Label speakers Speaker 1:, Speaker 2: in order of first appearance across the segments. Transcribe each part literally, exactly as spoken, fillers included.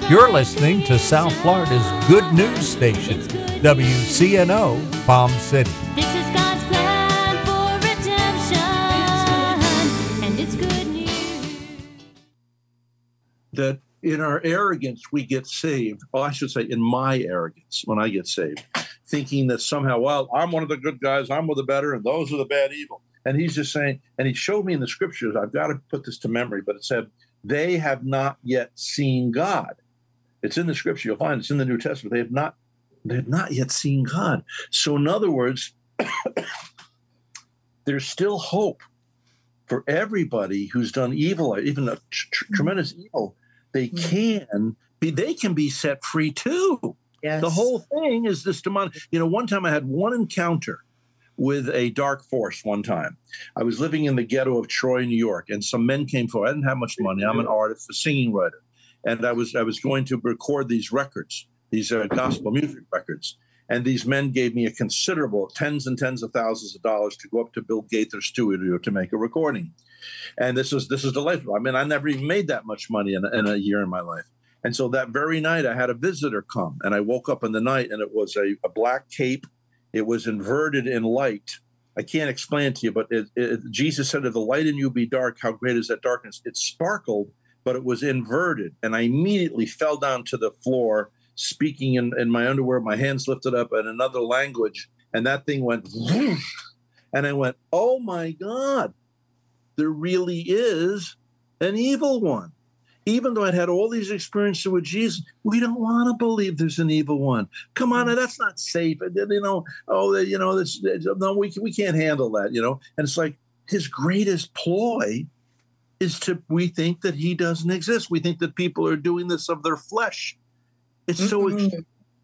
Speaker 1: You're listening to South Florida's good news station, W C N O Palm City.
Speaker 2: This is God's plan for redemption, and it's good news.
Speaker 3: That in our arrogance, we get saved. Well, I should say in my arrogance, when I get saved, thinking that somehow, well, I'm one of the good guys, I'm one of the better, and those are the bad evil. And he's just saying, and he showed me in the scriptures, I've got to put this to memory, but it said, they have not yet seen God. It's in the scripture. You'll find it's in the New Testament. They have not, they have not yet seen God. So in other words, there's still hope for everybody who's done evil, even a tr- tremendous evil. They can be, they can be set free too.
Speaker 4: Yes.
Speaker 3: The whole thing is this demonic. You know, one time I had one encounter with a dark force one time. I was living in the ghetto of Troy, New York, and some men came forward. I didn't have much money. I'm an artist, a singing writer. And I was I was going to record these records, these uh, gospel music records. And these men gave me a considerable tens and tens of thousands of dollars to go up to Bill Gaither's studio to make a recording. And this is this is delightful. I mean, I never even made that much money in a, in a year in my life. And so that very night, I had a visitor come, and I woke up in the night, and it was a, a black cape. It was inverted in light. I can't explain it to you, but it, it, Jesus said, if the light in you be dark, how great is that darkness? It sparkled, but it was inverted. And I immediately fell down to the floor, speaking in, in my underwear, my hands lifted up in another language. And that thing went, whoosh, and I went, oh my God, there really is an evil one. Even though I'd had all these experiences with Jesus, we don't want to believe there's an evil one. Come on, that's not safe. You know, oh, you know, this, no, we we can't handle that. You know, and it's like his greatest ploy is to we think that he doesn't exist. We think that people are doing this of their flesh. It's so
Speaker 4: Mm-mm.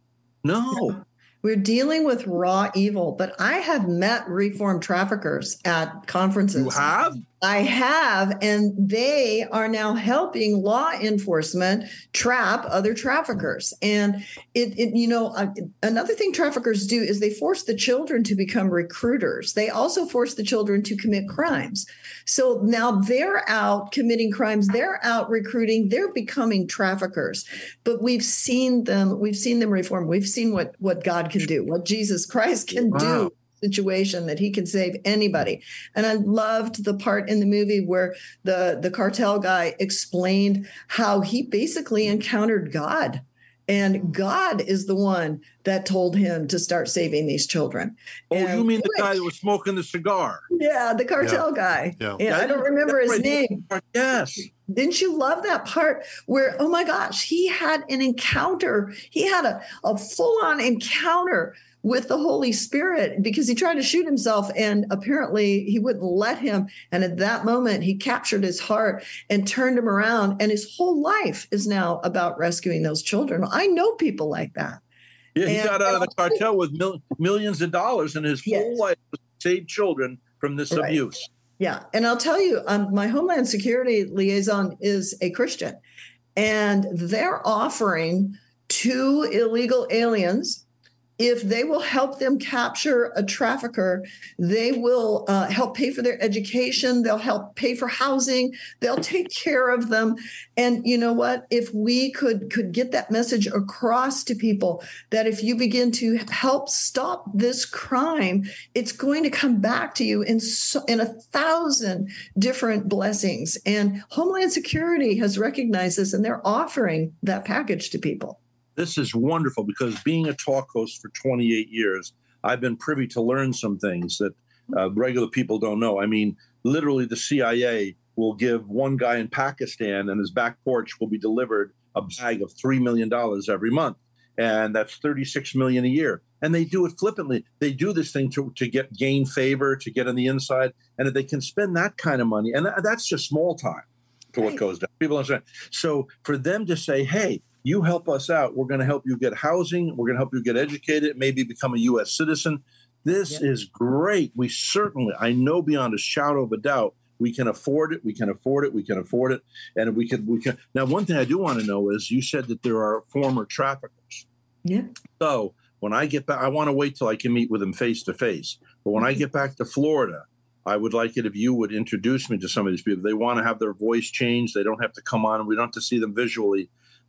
Speaker 3: no.
Speaker 4: We're dealing with raw evil, but I have met reformed traffickers at conferences.
Speaker 3: You have?
Speaker 4: I have, and they are now helping law enforcement trap other traffickers. And it, it you know, uh, another thing traffickers do is they force the children to become recruiters. They also force the children to commit crimes. So now they're out committing crimes. They're out recruiting. They're becoming traffickers. But we've seen them. We've seen them reform. We've seen what what God can do, what Jesus Christ can
Speaker 3: Wow.
Speaker 4: do. Situation that he can save anybody. And I loved the part in the movie where the the cartel guy explained how he basically encountered God, and God is the one that told him to start saving these children.
Speaker 3: Oh,
Speaker 4: And
Speaker 3: you mean the guy that was smoking the cigar?
Speaker 4: yeah, the cartel guy.
Speaker 5: Yeah.
Speaker 4: Yeah, I don't remember his
Speaker 3: That's right.
Speaker 4: name.
Speaker 3: Yes.
Speaker 4: Didn't you love that part where, oh my gosh, he had an encounter. He had a, a full-on encounter with the Holy Spirit because he tried to shoot himself and apparently he wouldn't let him. And at that moment, he captured his heart and turned him around. And his whole life is now about rescuing those children. I know people like that.
Speaker 3: Yeah, he
Speaker 4: And-
Speaker 3: got out of the cartel with mil- millions of dollars, and his
Speaker 4: Yes.
Speaker 3: whole life was to save children from this
Speaker 4: Right.
Speaker 3: abuse.
Speaker 4: Yeah. And I'll tell you, um, my Homeland Security liaison is a Christian, and they're offering to illegal aliens, if they will help them capture a trafficker, they will uh, help pay for their education. They'll help pay for housing. They'll take care of them. And you know what? If we could could get that message across to people that if you begin to help stop this crime, it's going to come back to you in so, in a thousand different blessings. And Homeland Security has recognized this, and they're offering that package to people.
Speaker 3: This is wonderful because being a talk host for twenty-eight years, I've been privy to learn some things that uh, regular people don't know. I mean, literally the C I A will give one guy in Pakistan and his back porch will be delivered a bag of three million dollars every month. And that's thirty-six million dollars a year. And they do it flippantly. They do this thing to, to get gain favor, to get on the inside. And if they can spend that kind of money, and that's just small time to what goes down. People understand. So for them to say, hey, you help us out. We're going to help you get housing. We're going to help you get educated, maybe become a U S citizen. This
Speaker 4: Yeah.
Speaker 3: is great. We certainly, I know beyond a shadow of a doubt, we can afford it. We can afford it. We can afford it. And we can, we can. Now, one thing I do want to know is you said that there are former traffickers.
Speaker 4: Yeah.
Speaker 3: So when I get back, I want to wait till I can meet with them face to face. But when I get back to Florida, I would like it if you would introduce me to some of these people. They want to have their voice changed. They don't have to come on. We don't have to see them visually.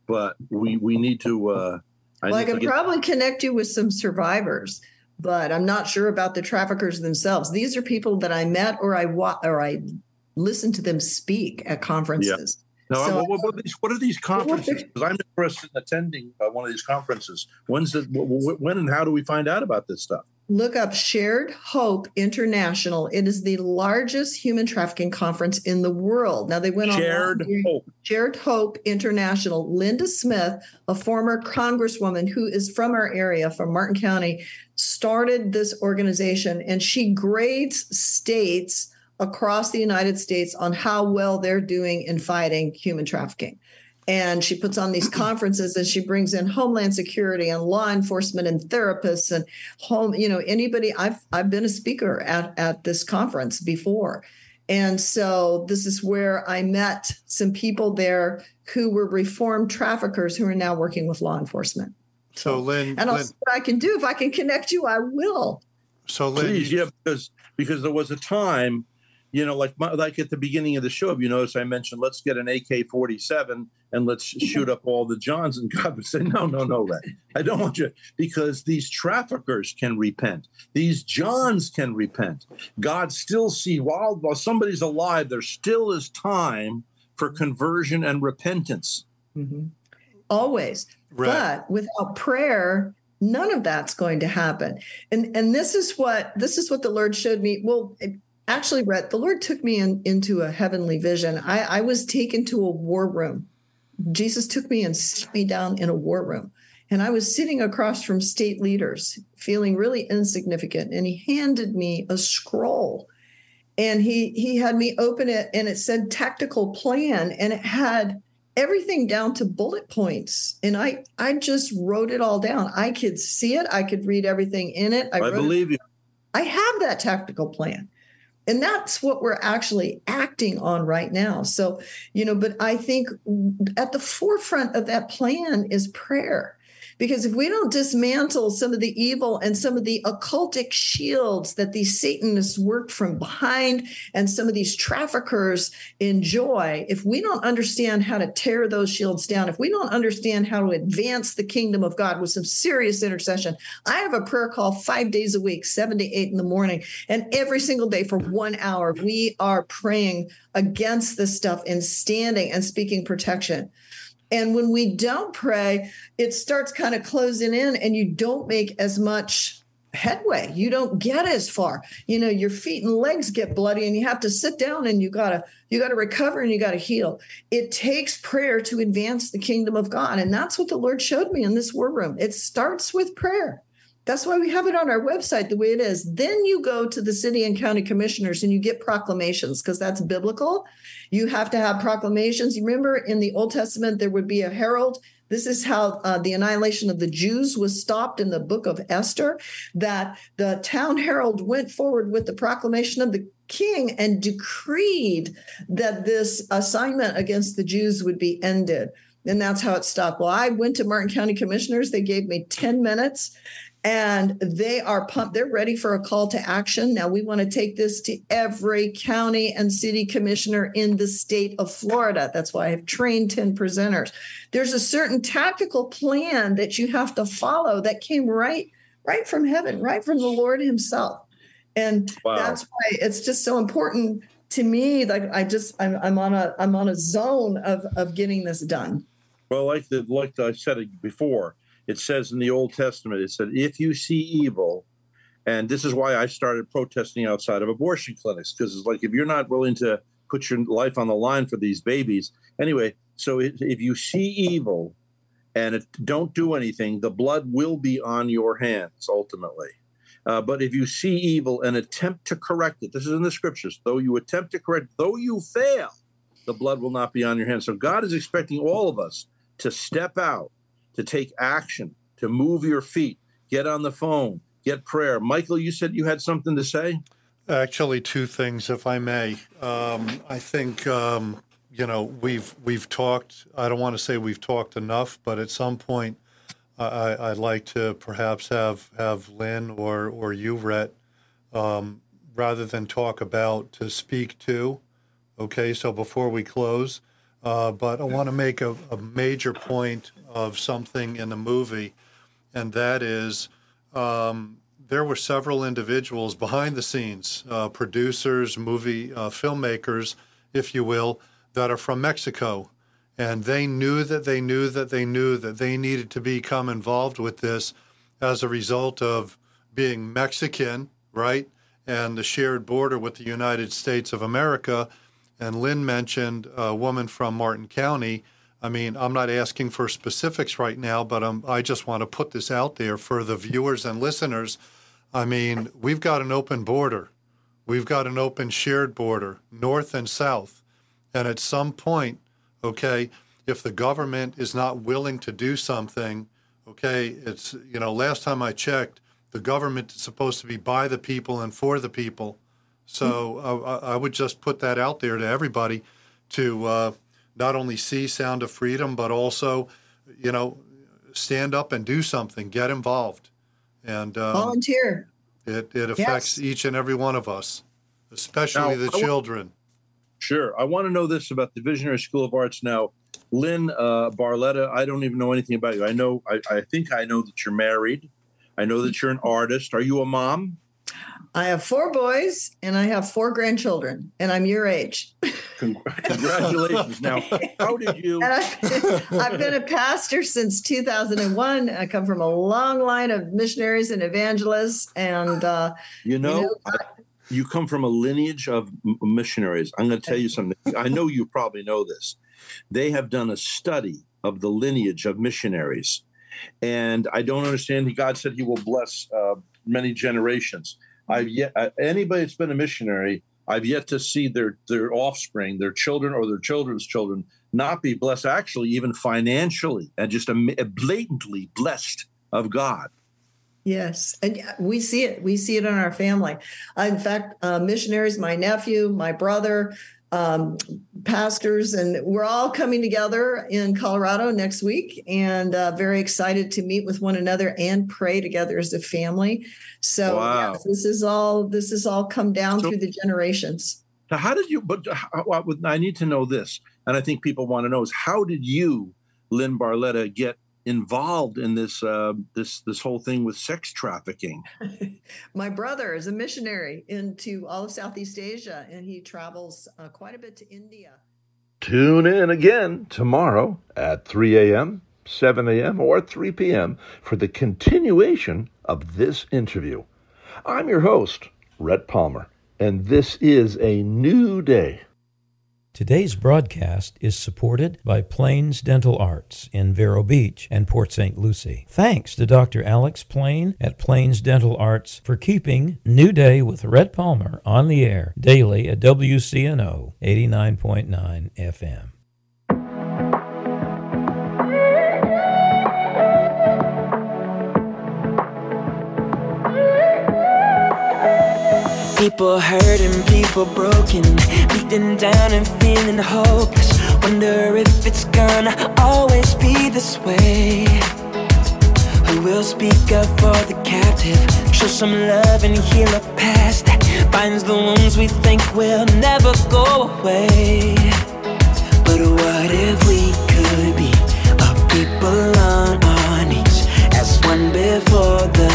Speaker 3: but we we need to. Uh, I
Speaker 4: Well, I
Speaker 3: need to
Speaker 4: can
Speaker 3: get,
Speaker 4: probably connect you with some survivors, but I'm not sure about the traffickers themselves. These are people that I met or I wa- or I listened to them speak at conferences.
Speaker 3: Now,
Speaker 4: So
Speaker 3: what, what, what, are these, what are these conferences?
Speaker 4: they-
Speaker 3: Because I'm interested in attending uh, one of these conferences. When's the, wh- wh- when and how do we find out about this stuff?
Speaker 4: Look up Shared Hope International. It is the largest human trafficking conference in the world. Now they went on
Speaker 3: Shared Hope.
Speaker 4: Shared Hope International. Linda Smith, a former congresswoman who is from our area, from Martin County, started this organization, and she grades states across the United States on how well they're doing in fighting human trafficking. And she puts on these conferences, and she brings in Homeland Security and law enforcement and therapists and home, you know, anybody. I've I've been a speaker at, at this conference before. And so this is where I met some people there who were reformed traffickers who are now working with law enforcement.
Speaker 5: So, Lynn,
Speaker 4: and I'll
Speaker 5: Lynn,
Speaker 4: see what I can do. If I can connect you, I will.
Speaker 5: so Lynn,
Speaker 3: Please,
Speaker 5: you-
Speaker 3: yeah, because because there was a time, you know, like my, like at the beginning of the show, if you notice, I mentioned let's get an A K forty-seven and let's shoot up all the Johns, and God would say, no, no, no, Ray, I don't want you, because these traffickers can repent, these Johns can repent. God still see while while somebody's alive, there still is time for conversion and repentance.
Speaker 4: Mm-hmm. Always.
Speaker 5: Right.
Speaker 4: But without prayer, none of that's going to happen. And and this is what this is what the Lord showed me. Well, it, actually, Brett, the Lord took me in, into a heavenly vision. I, I was taken to a war room. Jesus took me and sat me down in a war room. And I was sitting across from state leaders, feeling really insignificant. And he handed me a scroll. And he he had me open it, and it said tactical plan, and it had everything down to bullet points. And I I just wrote it all down. I could see it. I could read everything in it. I,
Speaker 3: I
Speaker 4: wrote
Speaker 3: believe
Speaker 4: it.
Speaker 3: you.
Speaker 4: I have that tactical plan. And that's what we're actually acting on right now. So, you know, but I think at the forefront of that plan is prayer. Because if we don't dismantle some of the evil and some of the occultic shields that these Satanists work from behind and some of these traffickers enjoy, if we don't understand how to tear those shields down, if we don't understand how to advance the kingdom of God with some serious intercession, I have a prayer call five days a week, seven to eight in the morning. And every single day for one hour, we are praying against this stuff and standing and speaking protection. And when we don't pray, it starts kind of closing in, and you don't make as much headway. You don't get as far. You know, your feet and legs get bloody, and you have to sit down, and you gotta you gotta recover, and you gotta heal. It takes prayer to advance the kingdom of God, and that's what the Lord showed me in this war room. It starts with prayer. That's why we have it on our website the way it is. Then you go to the city and county commissioners and you get proclamations, because that's biblical. You have to have proclamations. You remember in the Old Testament, there would be a herald. This is how uh, the annihilation of the Jews was stopped in the book of Esther, that the town herald went forward with the proclamation of the king and decreed that this assignment against the Jews would be ended. And that's how it stopped. Well, I went to Martin County Commissioners. They gave me ten minutes. And they are pumped. They're ready for a call to action. Now we want to take this to every county and city commissioner in the state of Florida. That's why I have trained ten presenters. There's a certain tactical plan that you have to follow that came right, right from heaven, right from the Lord himself. And
Speaker 3: Wow.
Speaker 4: That's why it's just so important to me. Like I just, I'm, I'm on a, I'm on a zone of, of getting this done.
Speaker 3: Well, like the, like I said it before, it says in the Old Testament, it said, if you see evil, and this is why I started protesting outside of abortion clinics, because it's like, if you're not willing to put your life on the line for these babies. Anyway, so if, if you see evil and it, don't do anything, the blood will be on your hands ultimately. Uh, but if you see evil and attempt to correct it, this is in the scriptures, though you attempt to correct, though you fail, the blood will not be on your hands. So God is expecting all of us to step out, to take action, to move your feet, get on the phone, get prayer. Michael, you said you had something to say?
Speaker 5: Actually, two things, if I may. Um, I think, um, you know, we've we've talked, I don't want to say we've talked enough, but at some point, I, I'd like to perhaps have, have Lynn or, or you, Rhett, um, rather than talk about, to speak to. Okay, so before we close, Uh, but I want to make a, a major point of something in the movie, and that is um, there were several individuals behind the scenes, uh, producers, movie uh, filmmakers, if you will, that are from Mexico. And they knew that they knew that they knew that they needed to become involved with this as a result of being Mexican, right? And the shared border with the United States of America. And Lynn mentioned a woman from Martin County. I mean, I'm not asking for specifics right now, but um, I just want to put this out there for the viewers and listeners. I mean, we've got an open border. We've got an open shared border, north and south. And at some point, okay, if the government is not willing to do something, okay, it's, you know, last time I checked, the government is supposed to be by the people and for the people. So uh, I would just put that out there to everybody to uh, not only see Sound of Freedom, but also, you know, stand up and do something, get involved. And um,
Speaker 4: volunteer.
Speaker 5: It, it affects yes. each and every one of us, especially
Speaker 3: now,
Speaker 5: the children.
Speaker 3: Sure. I want to know this about the Visionary School of Arts. Now, Lynn uh, Barletta, I don't even know anything about you. I know, I, I think I know that you're married. I know that you're an artist. Are you a mom?
Speaker 4: I have four boys and I have four grandchildren, and I'm your age.
Speaker 3: Congratulations. Now, how did you?
Speaker 4: And I've, I've been a pastor since two thousand one. I come from a long line of missionaries and evangelists. And, uh,
Speaker 3: you know, you, know, I, you come from a lineage of m- missionaries. I'm going to tell you something. I know you probably know this. They have done a study of the lineage of missionaries. And I don't understand. God said he will bless uh, many generations. I've yet uh, anybody that's been a missionary, I've yet to see their their offspring, their children or their children's children, not be blessed, actually, even financially, and just a, a blatantly blessed of God.
Speaker 4: Yes, and we see it. We see it in our family. Uh, in fact, uh, missionaries, my nephew, my brother, um, pastors, and we're all coming together in Colorado next week, and uh, very excited to meet with one another and pray together as a family. So
Speaker 3: wow.
Speaker 4: yes, this is all this is all come down so, through the generations.
Speaker 3: So how did you? But how, I need to know this, and I think people want to know is how did you, Lynn Barletta, get involved in this uh, this this whole thing with sex trafficking?
Speaker 4: My brother is a missionary into all of Southeast Asia, and he travels uh, quite a bit to India.
Speaker 1: Tune in again tomorrow at three a.m., seven a.m., or three p.m. for the continuation of this interview. I'm your host, Rhett Palmer, and this is a new day.
Speaker 6: Today's broadcast is supported by Plains Dental Arts in Vero Beach and Port Saint Lucie. Thanks to Doctor Alex Plain at Plains Dental Arts for keeping New Day with Rhett Palmer on the air daily at W C N O eighty-nine point nine F M.
Speaker 7: People hurting, people broken, beaten down and feeling hopeless. Wonder if it's gonna always be this way. Who will speak up for the captive, show some love and heal a past that binds the wounds we think will never go away. But what if we could be a people on our knees as one before the